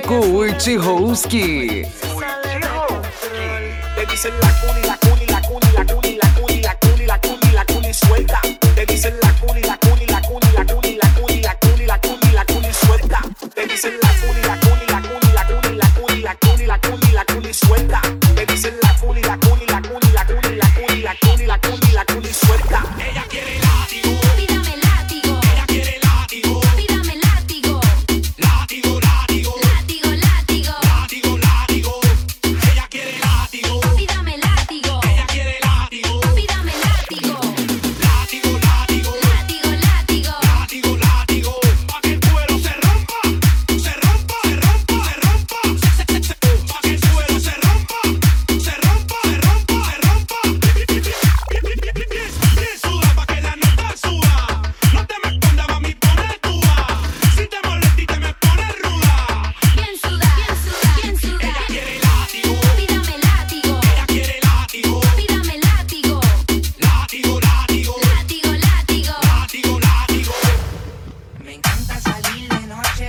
Curte Husky. Te dicen la cuni, la cuni, la cuni, la cuni, la cuni, la cuni, la cuni, la cuni suelta. Te dicen la cuni, la cuni, la cuni, la cuni, la cuni, la cuni, la cuni, la cuni suelta. Te dicen la cuni, la cuni, la cuni, la cuni, la cuni, la cuni, la cuni, la cuni suelta. Te dicen la cuni, la cuni, la cuni, la cuni, la cuni, la cuni, la cuni, la cuni suelta. Ella quiere látigo. Pídame látigo. Ella quiere látigo. Pídame látigo. Látigo, látigo. Látigo, látigo. Látigo, látigo. Ella quiere látigo. Pídame látigo. Ella quiere látigo. Pídame látigo. Látigo, látigo. Látigo, látigo. Látigo, látigo. Pa' que el cuero se rompa. Se rompa, se rompa, se rompa. Pa' que el cuero se rompa. Se rompa, se rompa, se rompa. Bien suda pa' que la nota suba. No te me escondas, mami, pone tuba. Si te molesta y te me pones ruda. Bien suda, bien suda, bien suda. Ella quiere látigo. Pídame látigo. Ella quiere látigo. Pídame látigo. Látigo, látigo. Látigo, látigo. Látigo, látigo. Me encanta salir de noche.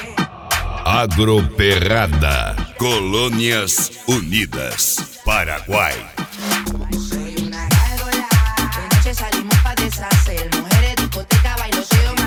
Agroperrada, Colônias Unidas, Paraguay. Soy una gárgola. De noche salimos pa' deshacer. Mujeres, discoteca, bailoteo,